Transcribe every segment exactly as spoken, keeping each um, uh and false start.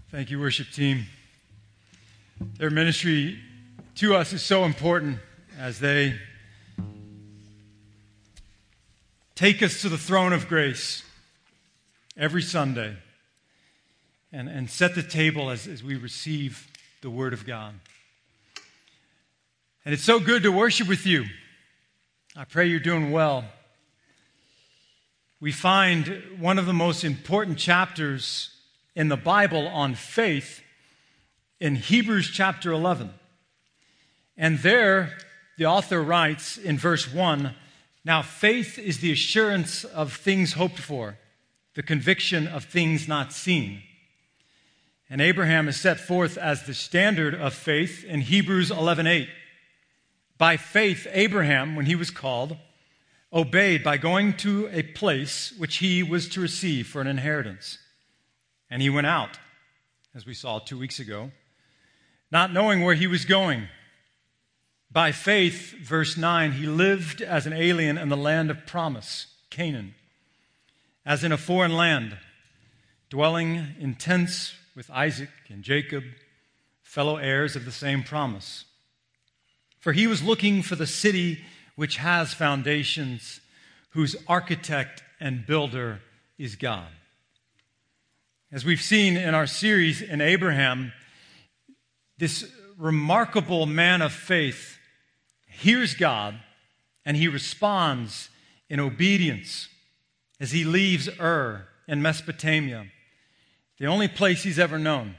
Thank you, worship team. Their ministry to us is so important as they take us to the throne of grace every Sunday and, and set the table as, as we receive the Word of God. And it's so good to worship with you. I pray you're doing well. We find one of the most important chapters in the Bible on faith in Hebrews chapter eleven. And there, the author writes in verse one, "Now faith is the assurance of things hoped for, the conviction of things not seen." And Abraham is set forth as the standard of faith in Hebrews eleven eight. By faith, Abraham, when he was called, obeyed by going to a place which he was to receive for an inheritance. And he went out, as we saw two weeks ago, not knowing where he was going. By faith, verse nine, he lived as an alien in the land of promise, Canaan, as in a foreign land, dwelling in tents with Isaac and Jacob, fellow heirs of the same promise. For he was looking for the city which has foundations, whose architect and builder is God. As we've seen in our series in Abraham, this remarkable man of faith hears God and he responds in obedience as he leaves Ur in Mesopotamia, the only place he's ever known.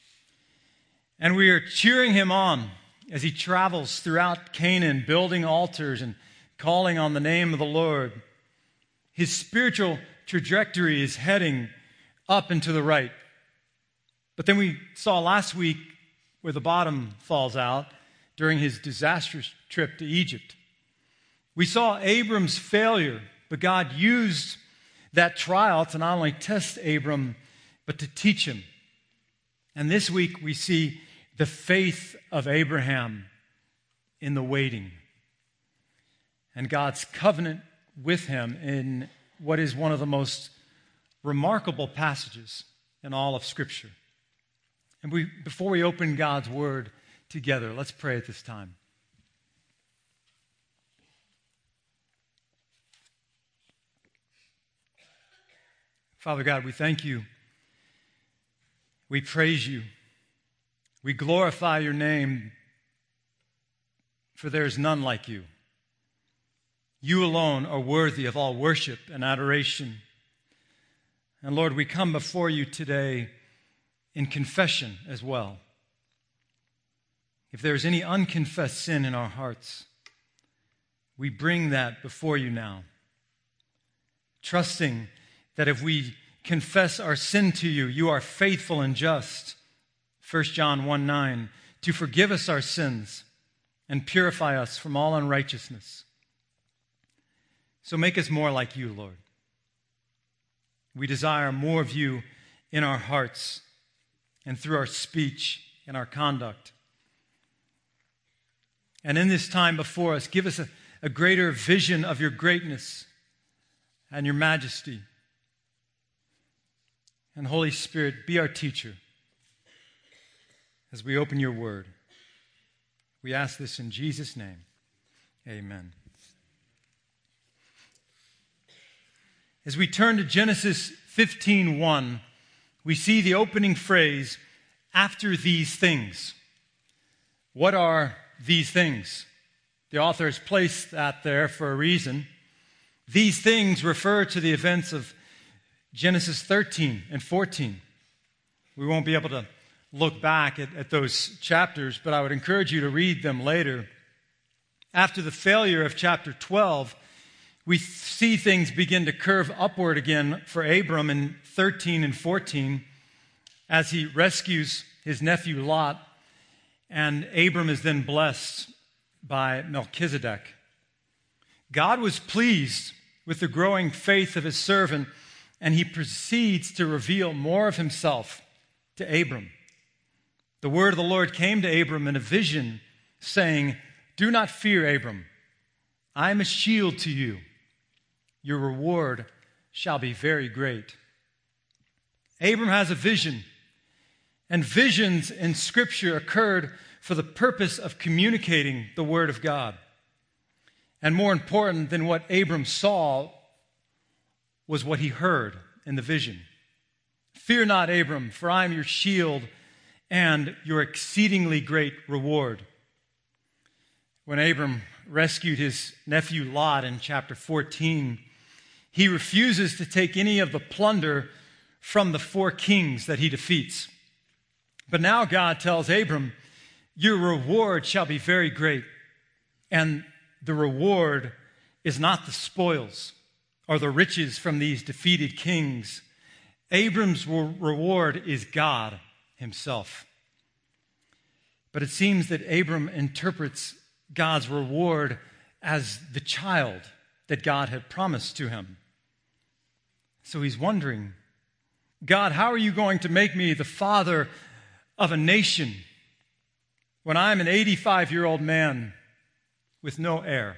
And we are cheering him on as he travels throughout Canaan, building altars and calling on the name of the Lord. His spiritual trajectory is heading up and to the right. But then we saw last week where the bottom falls out during his disastrous trip to Egypt. We saw Abram's failure, but God used that trial to not only test Abram, but to teach him. And this week we see the faith of Abraham in the waiting and God's covenant with him in what is one of the most remarkable passages in all of Scripture. And we, before we open God's Word together, let's pray at this time. Father God, we thank you. We praise you. We glorify your name, for there is none like you. You alone are worthy of all worship and adoration. And Lord, we come before you today in confession as well. If there is any unconfessed sin in our hearts, we bring that before you now, trusting that if we confess our sin to you, you are faithful and just, First John one nine, to forgive us our sins and purify us from all unrighteousness. So make us more like you, Lord. We desire more of you in our hearts and through our speech and our conduct. And in this time before us, give us a, a greater vision of your greatness and your majesty. And Holy Spirit, be our teacher as we open your word. We ask this in Jesus' name. Amen. As we turn to Genesis fifteen one, we see the opening phrase, "after these things." What are these things? The author has placed that there for a reason. These things refer to the events of Genesis thirteen and fourteen. We won't be able to look back at, at those chapters, but I would encourage you to read them later. After the failure of chapter twelve, we see things begin to curve upward again for Abram in thirteen and fourteen as he rescues his nephew Lot, and Abram is then blessed by Melchizedek. God was pleased with the growing faith of his servant, and he proceeds to reveal more of himself to Abram. The word of the Lord came to Abram in a vision, saying, "Do not fear, Abram. I am a shield to you. Your reward shall be very great." Abram has a vision, And visions in Scripture occurred for the purpose of communicating the Word of God. And more important than what Abram saw was what he heard in the vision. Fear not, Abram, for I am your shield and your exceedingly great reward. When Abram rescued his nephew Lot in chapter fourteen, he refuses to take any of the plunder from the four kings that he defeats. But now God tells Abram, your reward shall be very great. And the reward is not the spoils or the riches from these defeated kings. Abram's reward is God himself. But it seems that Abram interprets God's reward as the child that God had promised to him. So he's wondering, God, how are you going to make me the father of a nation when I'm an eighty-five-year-old man with no heir?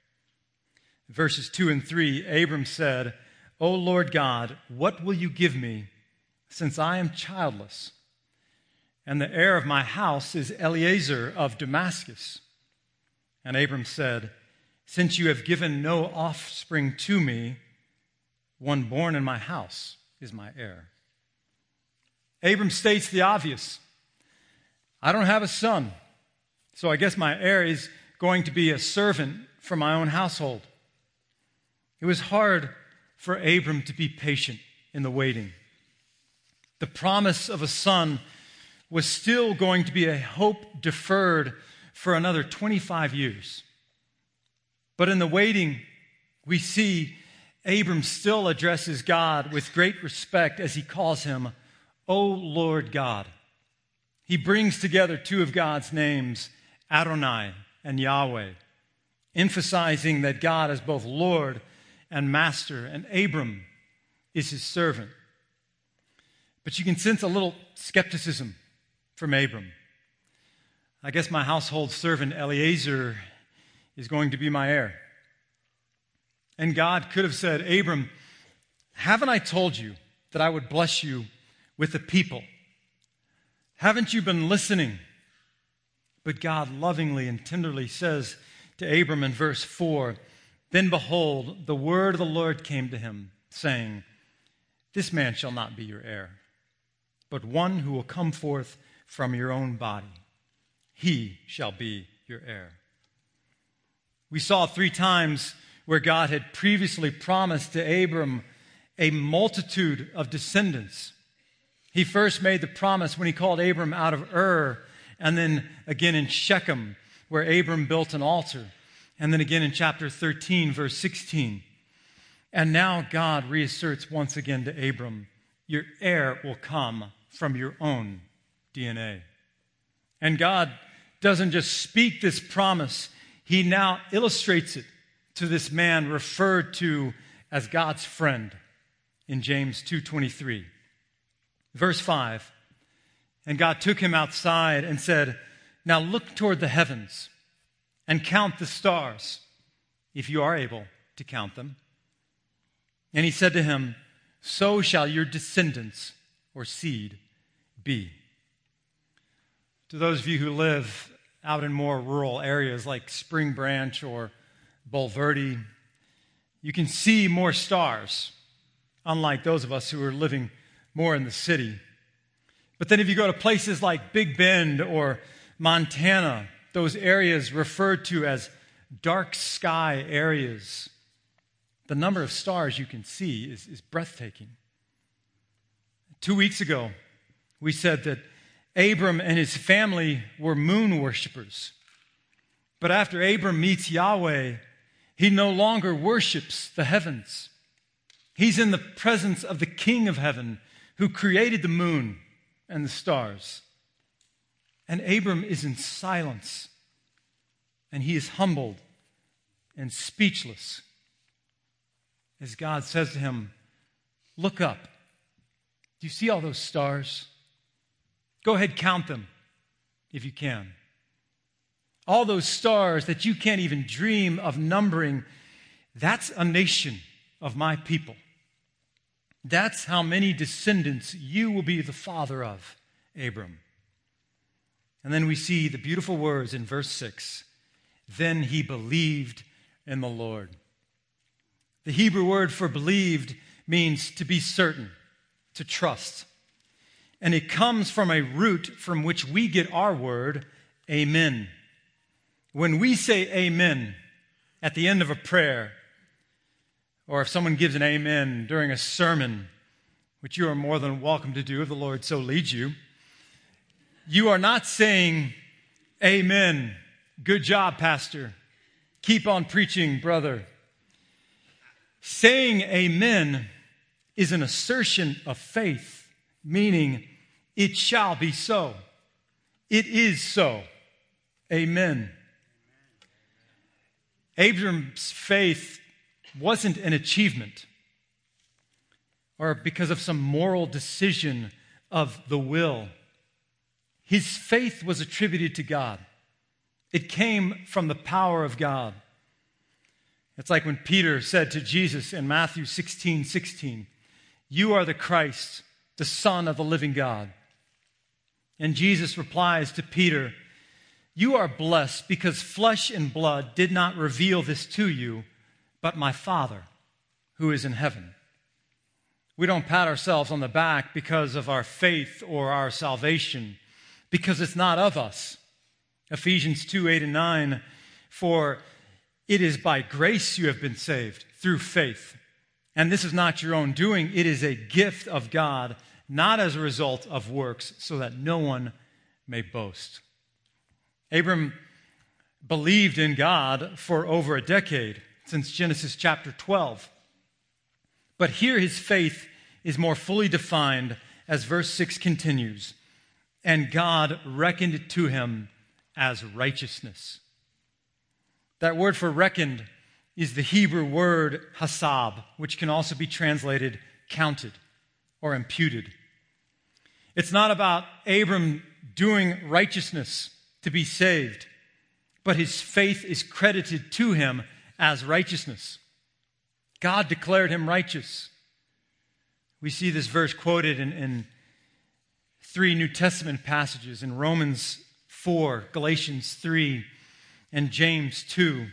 Verses two and three, Abram said, O Lord God, what will you give me since I am childless? And the heir of my house is Eliezer of Damascus. And Abram said, since you have given no offspring to me, one born in my house is my heir. Abram states the obvious. I don't have a son, so I guess my heir is going to be a servant from my own household. It was hard for Abram to be patient in the waiting. The promise of a son was still going to be a hope deferred for another twenty-five years. But in the waiting, we see Abram still addresses God with great respect as he calls him, O Lord God. He brings together two of God's names, Adonai and Yahweh, emphasizing that God is both Lord and Master, and Abram is his servant. But you can sense a little skepticism from Abram. I guess my household servant Eliezer is going to be my heir. And God could have said, Abram, haven't I told you that I would bless you with the people? Haven't you been listening? But God lovingly and tenderly says to Abram in verse four, then behold, the word of the Lord came to him, saying, this man shall not be your heir, but one who will come forth from your own body. He shall be your heir. We saw three times where God had previously promised to Abram a multitude of descendants. He first made the promise when he called Abram out of Ur, and then again in Shechem, where Abram built an altar, and then again in chapter thirteen, verse sixteen. And now God reasserts once again to Abram, your heir will come from your own D N A. And God doesn't just speak this promise, he now illustrates it to this man referred to as God's friend in James two twenty-three. Verse five, and God took him outside and said, now look toward the heavens and count the stars, if you are able to count them. And he said to him, so shall your descendants or seed be. To those of you who live out in more rural areas like Spring Branch or Bulverde, you can see more stars, unlike those of us who are living more in the city. But then if you go to places like Big Bend or Montana, those areas referred to as dark sky areas, the number of stars you can see is, is breathtaking. Two weeks ago, we said that Abram and his family were moon worshipers. But after Abram meets Yahweh, he no longer worships the heavens. He's in the presence of the King of heaven who created the moon and the stars. And Abram is in silence, and he is humbled and speechless as God says to him, look up. Do you see all those stars? Go ahead, count them if you can. All those stars that you can't even dream of numbering, that's a nation of my people. That's how many descendants you will be the father of, Abram. And then we see the beautiful words in verse six. Then he believed in the Lord. The Hebrew word for believed means to be certain, to trust. And it comes from a root from which we get our word, amen. When we say amen at the end of a prayer, or if someone gives an amen during a sermon, which you are more than welcome to do if the Lord so leads you, you are not saying, amen, good job, pastor, keep on preaching, brother. Saying amen is an assertion of faith, meaning it shall be so. It is so. Amen. Abram's faith wasn't an achievement or because of some moral decision of the will. His faith was attributed to God. It came from the power of God. It's like when Peter said to Jesus in Matthew sixteen sixteen, "You are the Christ, the Son of the living God." And Jesus replies to Peter, "You are blessed because flesh and blood did not reveal this to you, but my Father who is in heaven." We don't pat ourselves on the back because of our faith or our salvation, because it's not of us. Ephesians two, eight and nine, "For it is by grace you have been saved, through faith. And this is not your own doing, it is a gift of God, not as a result of works, so that no one may boast." Abram believed in God for over a decade, since Genesis chapter twelve. But here his faith is more fully defined as verse six continues. And God reckoned it to him as righteousness. That word for reckoned is the Hebrew word hasab, which can also be translated counted or imputed. It's not about Abram doing righteousness to be saved, but his faith is credited to him as righteousness. God declared him righteous. We see this verse quoted in, in three New Testament passages, in Romans four, Galatians three, and James two.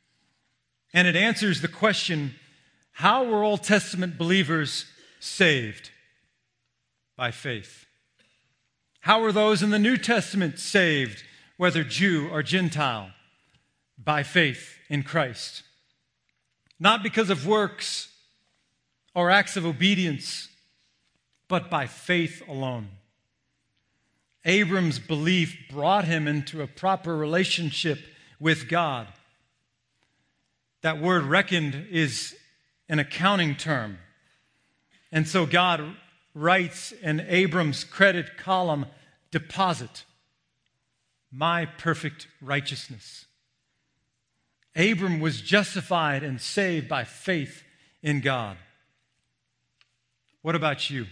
And it answers the question, how were Old Testament believers saved? By faith. How were those in the New Testament saved, whether Jew or Gentile? By faith in Christ. Not because of works or acts of obedience, but by faith alone. Abram's belief brought him into a proper relationship with God. That word reckoned is an accounting term. And so God writes in Abram's credit column, deposit, my perfect righteousness. Abram was justified and saved by faith in God. What about you?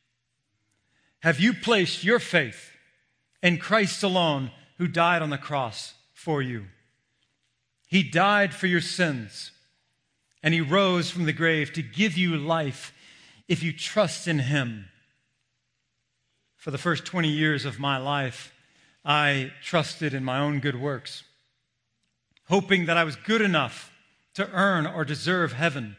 Have you placed your faith in Christ alone, who died on the cross for you? He died for your sins, and he rose from the grave to give you life if you trust in him. For the first twenty years of my life, I trusted in my own good works, hoping that I was good enough to earn or deserve heaven.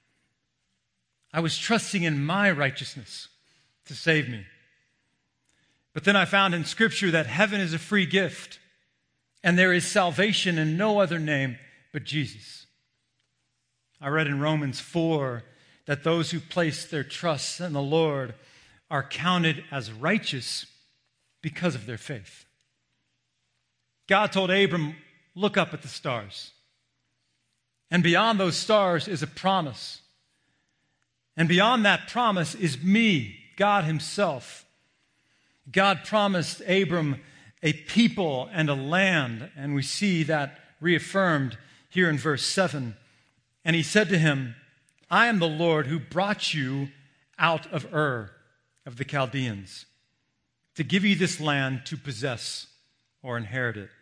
I was trusting in my righteousness to save me. But then I found in Scripture that heaven is a free gift, and there is salvation in no other name but Jesus. I read in Romans four that those who place their trust in the Lord are counted as righteous because of their faith. God told Abram, look up at the stars. And beyond those stars is a promise. And beyond that promise is me, God himself. God promised Abram a people and a land, and we see that reaffirmed here in verse seven. And he said to him, I am the Lord who brought you out of Ur of the Chaldeans to give you this land to possess or inherit it.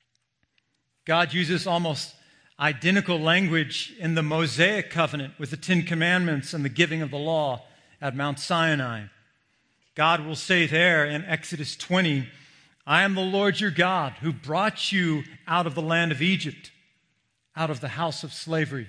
God uses almost identical language in the Mosaic covenant with the Ten Commandments and the giving of the law at Mount Sinai. God will say there in Exodus twenty, I am the Lord your God who brought you out of the land of Egypt, out of the house of slavery.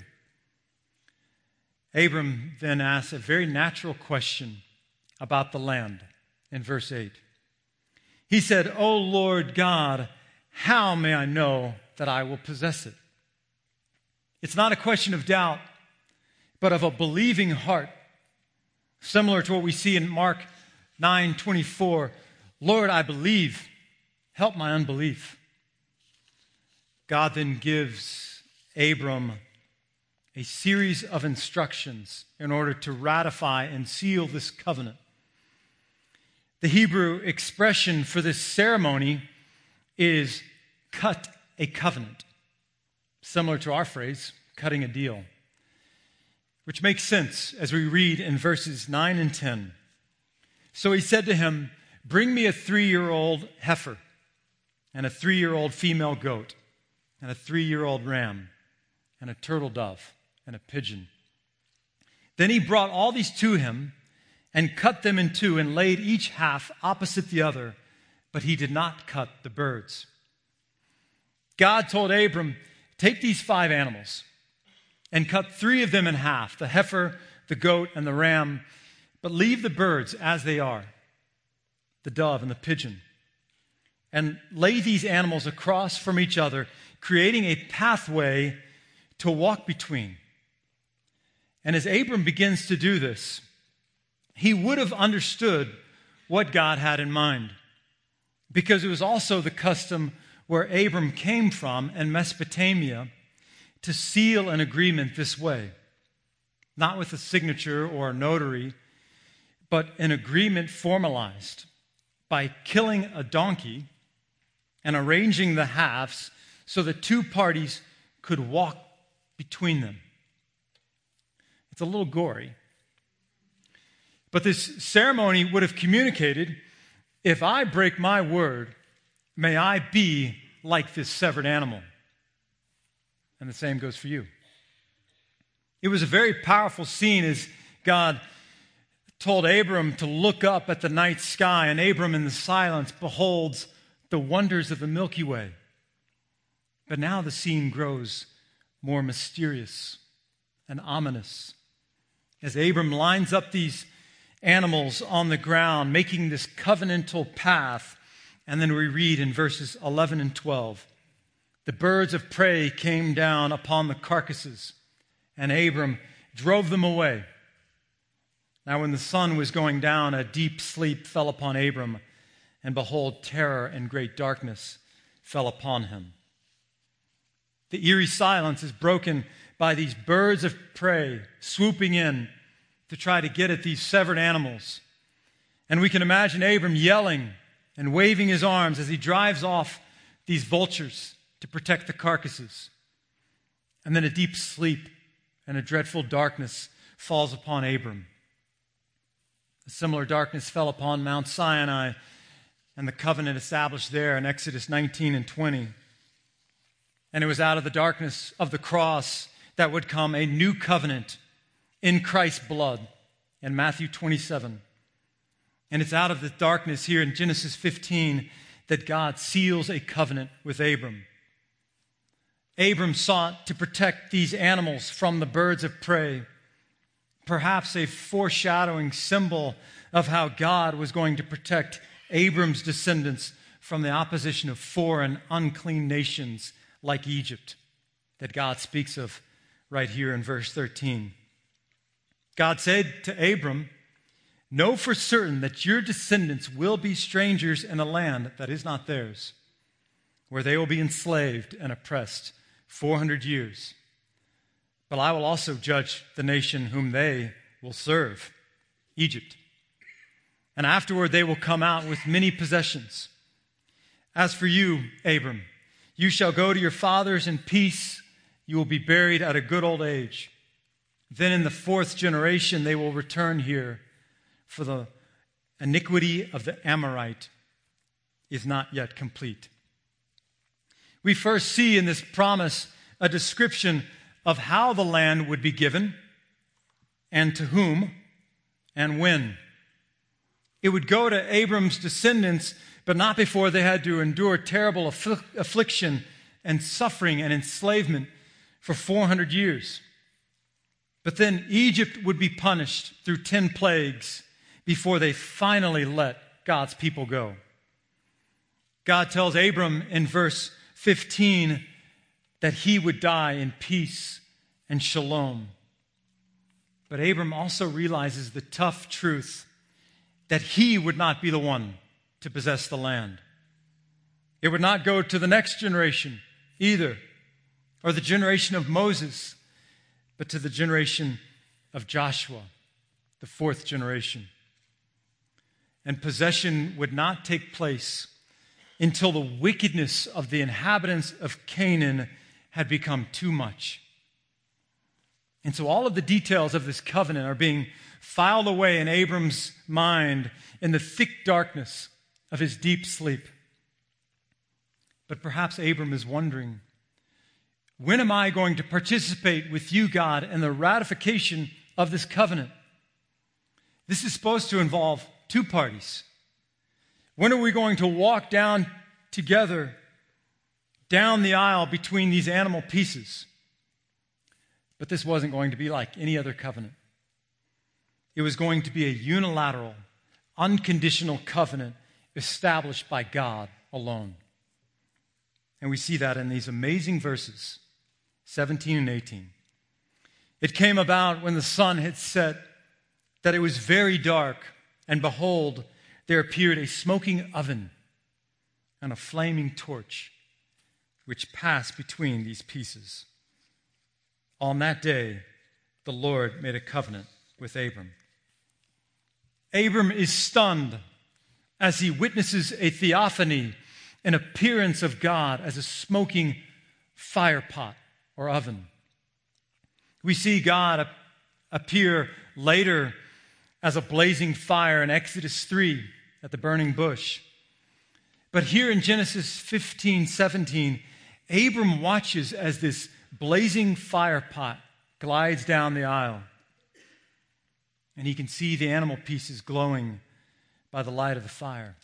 Abram then asks a very natural question about the land in verse eight. He said, O Lord God, how may I know that I will possess it? It's not a question of doubt, but of a believing heart, similar to what we see in Mark nine twenty-four. Lord, I believe, help my unbelief. God then gives Abram a series of instructions in order to ratify and seal this covenant. The Hebrew expression for this ceremony is cut a covenant, similar to our phrase, cutting a deal, which makes sense as we read in verses nine and ten. So he said to him, bring me a three-year-old heifer and a three-year-old female goat and a three-year-old ram and a turtle dove and a pigeon. Then he brought all these to him and cut them in two and laid each half opposite the other, but he did not cut the birds. God told Abram, take these five animals and cut three of them in half, the heifer, the goat, and the ram, but leave the birds as they are, the dove and the pigeon, and lay these animals across from each other, creating a pathway to walk between. And as Abram begins to do this, he would have understood what God had in mind, because it was also the custom where Abram came from in Mesopotamia to seal an agreement this way, not with a signature or a notary, but an agreement formalized by killing a donkey and arranging the halves so that two parties could walk between them. It's a little gory. But this ceremony would have communicated, if I break my word, may I be like this severed animal. And the same goes for you. It was a very powerful scene as God told Abram to look up at the night sky, and Abram in the silence beholds the wonders of the Milky Way. But now the scene grows more mysterious and ominous as Abram lines up these animals on the ground, making this covenantal path. And then we read in verses eleven and twelve, the birds of prey came down upon the carcasses, and Abram drove them away. Now when the sun was going down, a deep sleep fell upon Abram, and behold, terror and great darkness fell upon him. The eerie silence is broken by these birds of prey swooping in to try to get at these severed animals. And we can imagine Abram yelling and waving his arms as he drives off these vultures to protect the carcasses. And then a deep sleep and a dreadful darkness falls upon Abram. A similar darkness fell upon Mount Sinai and the covenant established there in Exodus nineteen and twenty. And it was out of the darkness of the cross that would come a new covenant in Christ's blood in Matthew twenty-seven. And it's out of the darkness here in Genesis fifteen that God seals a covenant with Abram. Abram sought to protect these animals from the birds of prey, perhaps a foreshadowing symbol of how God was going to protect Abram's descendants from the opposition of foreign, unclean nations like Egypt that God speaks of right here in verse thirteen. God said to Abram, know for certain that your descendants will be strangers in a land that is not theirs, where they will be enslaved and oppressed four hundred years. But I will also judge the nation whom they will serve, Egypt. And afterward they will come out with many possessions. As for you, Abram, you shall go to your fathers in peace. You will be buried at a good old age. Then in the fourth generation they will return here, for the iniquity of the Amorite is not yet complete. We first see in this promise a description of how the land would be given, and to whom, and when. It would go to Abram's descendants, but not before they had to endure terrible affl- affliction and suffering and enslavement for four hundred years. But then Egypt would be punished through ten plagues before they finally let God's people go. God tells Abram in verse fifteen that he would die in peace and shalom. But Abram also realizes the tough truth that he would not be the one to possess the land. It would not go to the next generation either, or the generation of Moses, but to the generation of Joshua, the fourth generation. And possession would not take place until the wickedness of the inhabitants of Canaan had become too much. And so all of the details of this covenant are being filed away in Abram's mind in the thick darkness of his deep sleep. But perhaps Abram is wondering, when am I going to participate with you, God, in the ratification of this covenant? This is supposed to involve two parties. When are we going to walk down together, down the aisle between these animal pieces? But this wasn't going to be like any other covenant. It was going to be a unilateral, unconditional covenant established by God alone. And we see that in these amazing verses, seventeen and eighteen. It came about when the sun had set that it was very dark, and behold, there appeared a smoking oven and a flaming torch, which passed between these pieces. On that day, the Lord made a covenant with Abram. Abram is stunned as he witnesses a theophany, an appearance of God as a smoking fire pot or oven. We see God appear later as a blazing fire in Exodus three at the burning bush. But here in Genesis fifteen seventeen, Abram watches as this blazing fire pot glides down the aisle. And he can see the animal pieces glowing by the light of the fire.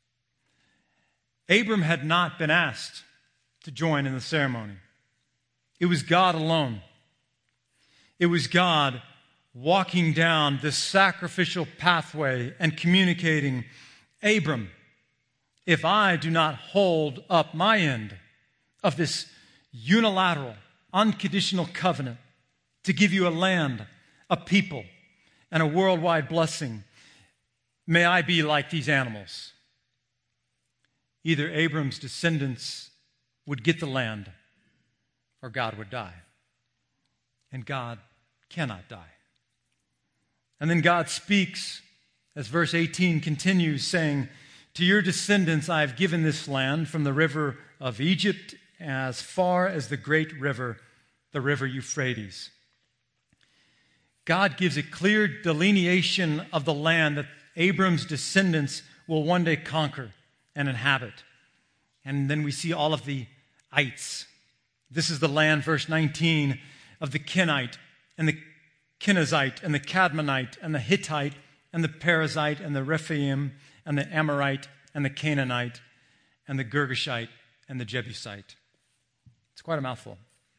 Abram had not been asked to join in the ceremony. It was God alone. It was God walking down this sacrificial pathway and communicating, Abram, if I do not hold up my end of this unilateral, unconditional covenant to give you a land, a people, and a worldwide blessing, may I be like these animals. Either Abram's descendants would get the land or God would die. And God cannot die. And then God speaks, as verse eighteen continues, saying, to your descendants I have given this land from the river of Egypt as far as the great river, the river Euphrates. God gives a clear delineation of the land that Abram's descendants will one day conquer and inhabit. And then we see all of the ites. This is the land, verse nineteen, of the Kenite and the Kenizzite and the Cadmonite and the Hittite and the Perizzite and the Rephaim and the Amorite and the Canaanite and the Girgashite and the Jebusite. It's quite a mouthful.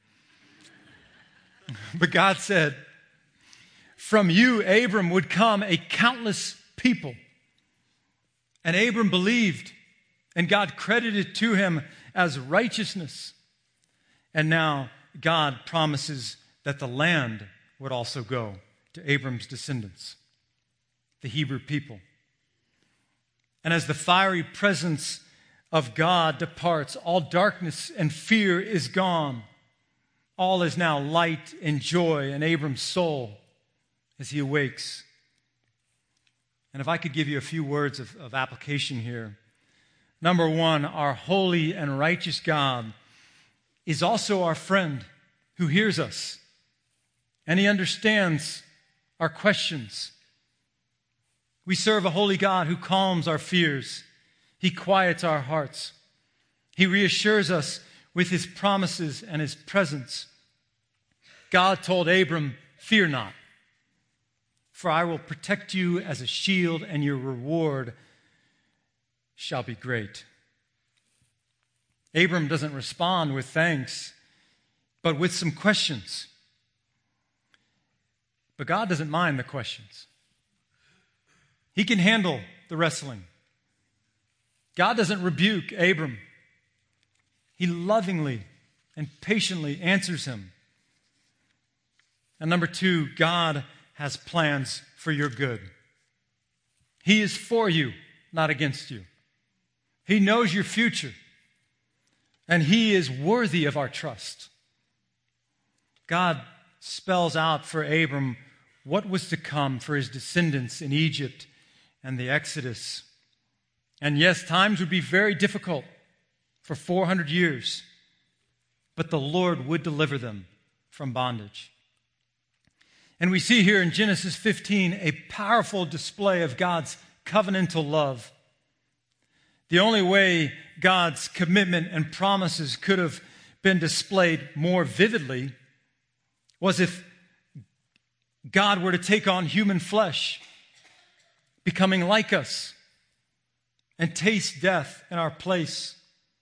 But God said, from you, Abram, would come a countless people. And Abram believed, and God credited to him as righteousness. And now God promises that the land would also go to Abram's descendants, the Hebrew people. And as the fiery presence of God departs, all darkness and fear is gone. All is now light and joy in Abram's soul as he awakes. And if I could give you a few words of, of application here. Number one, our holy and righteous God is also our friend who hears us. And he understands our questions. We serve a holy God who calms our fears. He quiets our hearts. He reassures us with his promises and his presence. God told Abram, fear not. for I will protect you as a shield, and your reward shall be great." Abram doesn't respond with thanks, but with some questions. But God doesn't mind the questions. He can handle the wrestling. God doesn't rebuke Abram. He lovingly and patiently answers him. And number two, God has plans for your good. He is for you, not against you. He knows your future, and He is worthy of our trust. God spells out for Abram what was to come for his descendants in Egypt and the Exodus. And yes, times would be very difficult for four hundred years, but the Lord would deliver them from bondage. And we see here in Genesis fifteen a powerful display of God's covenantal love. The only way God's commitment and promises could have been displayed more vividly was if God were to take on human flesh, becoming like us, and taste death in our place.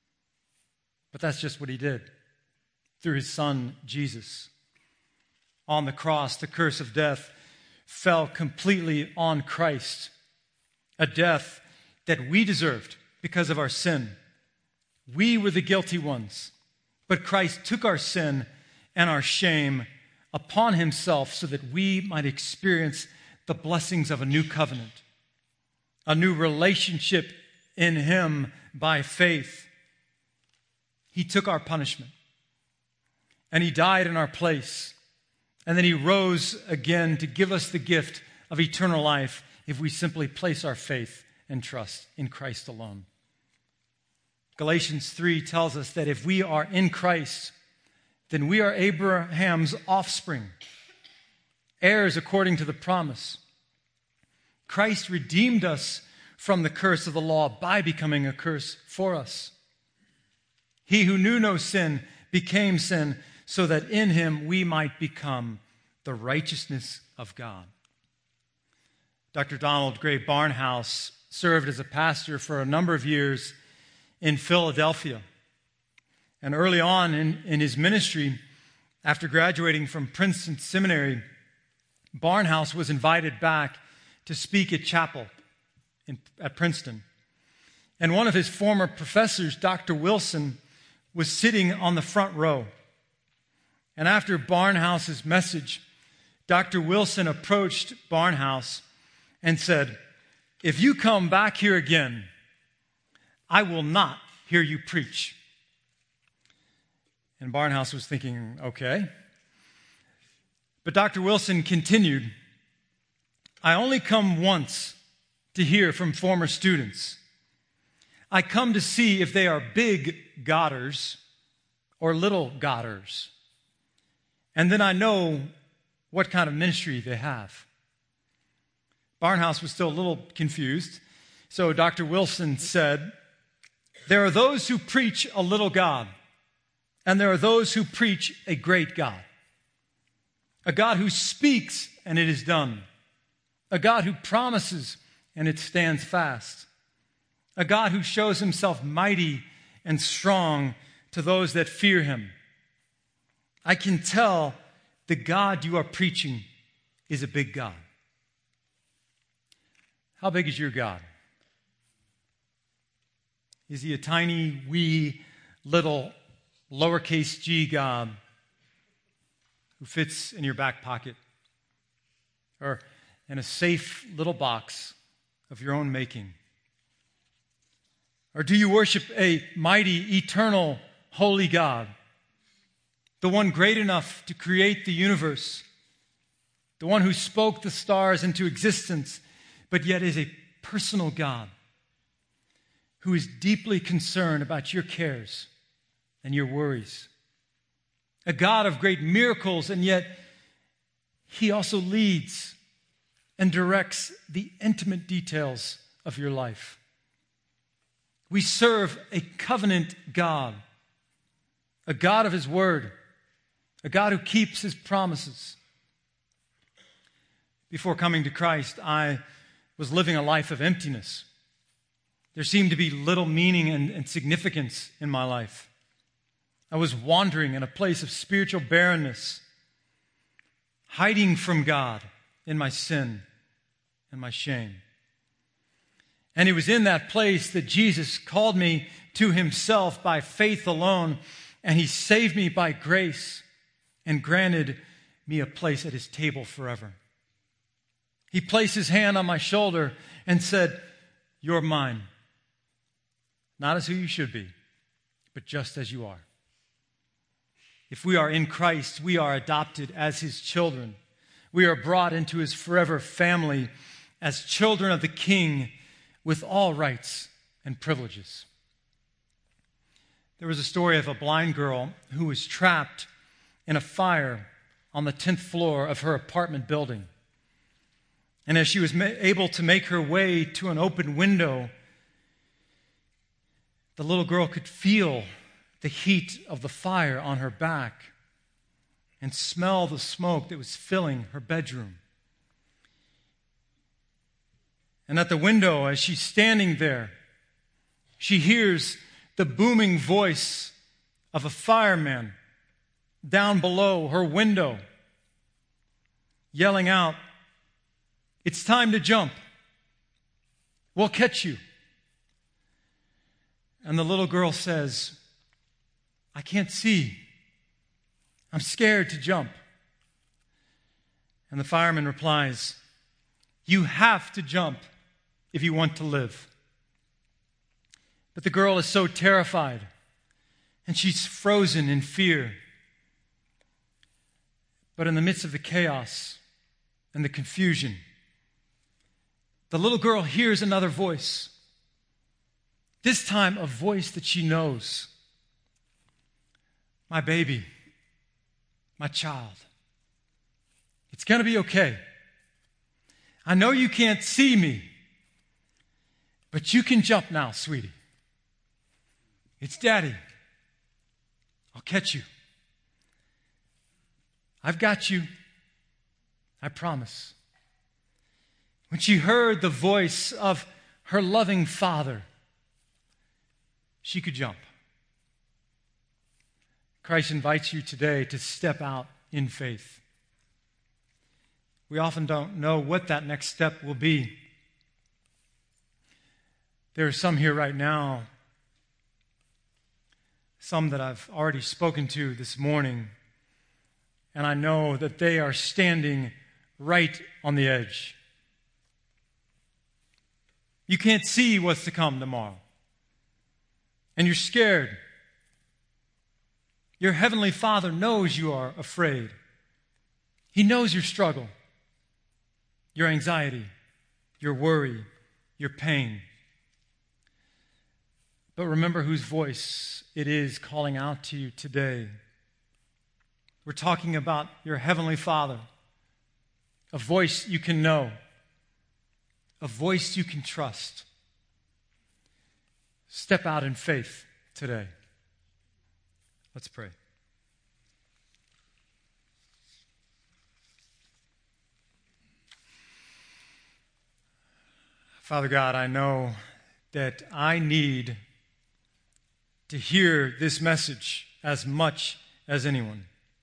But that's just what He did through His Son, Jesus. On the cross, the curse of death fell completely on Christ, a death that we deserved because of our sin. We were the guilty ones, but Christ took our sin and our shame upon Himself so that we might experience the blessings of a new covenant, a new relationship in Him by faith. He took our punishment, and He died in our place. And then He rose again to give us the gift of eternal life if we simply place our faith and trust in Christ alone. Galatians three tells us that if we are in Christ, then we are Abraham's offspring, heirs according to the promise. Christ redeemed us from the curse of the law by becoming a curse for us. He who knew no sin became sin, so that in Him we might become the righteousness of God. Doctor Donald Gray Barnhouse served as a pastor for a number of years in Philadelphia. And early on in, in his ministry, after graduating from Princeton Seminary, Barnhouse was invited back to speak at chapel in, at Princeton. And one of his former professors, Doctor Wilson, was sitting on the front row. And after Barnhouse's message, Doctor Wilson approached Barnhouse and said, "If you come back here again, I will not hear you preach." And Barnhouse was thinking, okay. But Doctor Wilson continued, "I only come once to hear from former students. I come to see if they are big Godders or little Godders. And then I know what kind of ministry they have." Barnhouse was still a little confused. So Doctor Wilson said, "There are those who preach a little God, and there are those who preach a great God. A God who speaks and it is done. A God who promises and it stands fast. A God who shows Himself mighty and strong to those that fear Him. I can tell the God you are preaching is a big God." How big is your God? Is He a tiny, wee, little, lowercase g God who fits in your back pocket or in a safe little box of your own making? Or do you worship a mighty, eternal, holy God, the one great enough to create the universe, the one who spoke the stars into existence, but yet is a personal God who is deeply concerned about your cares and your worries? A God of great miracles, and yet He also leads and directs the intimate details of your life. We serve a covenant God, a God of His Word, a God who keeps His promises. Before coming to Christ, I was living a life of emptiness. There seemed to be little meaning and, and significance in my life. I was wandering in a place of spiritual barrenness, hiding from God in my sin and my shame. And it was in that place that Jesus called me to himself by faith alone, and he saved me by grace and granted me a place at his table forever. He placed his hand on my shoulder and said, "You're mine, not as who you should be, but just as you are." If we are in Christ, we are adopted as his children. We are brought into his forever family as children of the King with all rights and privileges. There was a story of a blind girl who was trapped in a fire on the tenth floor of her apartment building. And as she was able to make her way to an open window, the little girl could feel the heat of the fire on her back and smell the smoke that was filling her bedroom. And at the window, as she's standing there, she hears the booming voice of a fireman down below her window, yelling out, "It's time to jump. We'll catch you." And the little girl says, "I can't see. I'm scared to jump." And the fireman replies, "You have to jump if you want to live." But the girl is so terrified, and she's frozen in fear. But in the midst of the chaos and the confusion, the little girl hears another voice, this time a voice that she knows. "My baby, my child, it's going to be okay. I know you can't see me, but you can jump now, sweetie. It's Daddy. I'll catch you. I've got you. I promise." When she heard the voice of her loving Father, she could jump. Christ invites you today to step out in faith. We often don't know what that next step will be. There are some here right now, some that I've already spoken to this morning, and I know that they are standing right on the edge. You can't see what's to come tomorrow, and you're scared. Your heavenly Father knows you are afraid. He knows your struggle, your anxiety, your worry, your pain. But remember whose voice it is calling out to you today. We're talking about your heavenly Father, a voice you can know, a voice you can trust. Step out in faith today. Let's pray. Father God, I know that I need to hear this message as much as anyone.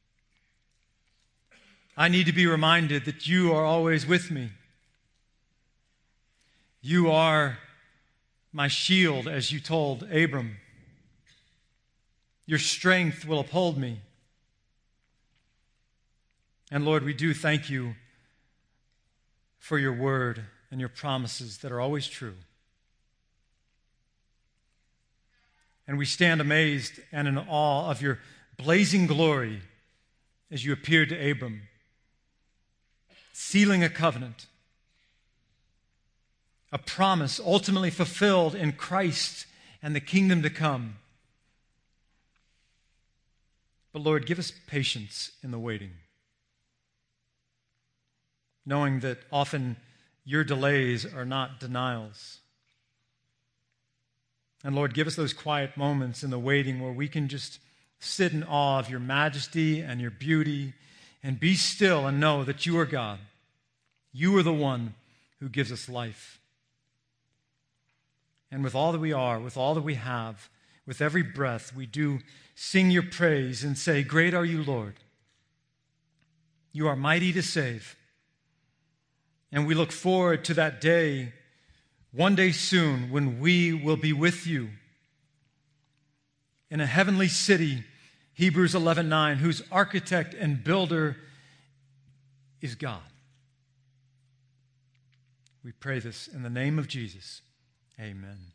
I need to be reminded that you are always with me. You are my shield, as you told Abram. Your strength will uphold me. And Lord, we do thank you for your word and your promises that are always true. And we stand amazed and in awe of your blazing glory as you appeared to Abram, sealing a covenant, a promise ultimately fulfilled in Christ and the kingdom to come. But Lord, give us patience in the waiting, knowing that often your delays are not denials. And Lord, give us those quiet moments in the waiting where we can just sit in awe of your majesty and your beauty and be still and know that you are God. You are the one who gives us life. And with all that we are, with all that we have, with every breath, we do sing your praise and say, great are you, Lord. You are mighty to save. And we look forward to that day, one day soon, when we will be with you in a heavenly city, Hebrews eleven nine, whose architect and builder is God. We pray this in the name of Jesus. Amen.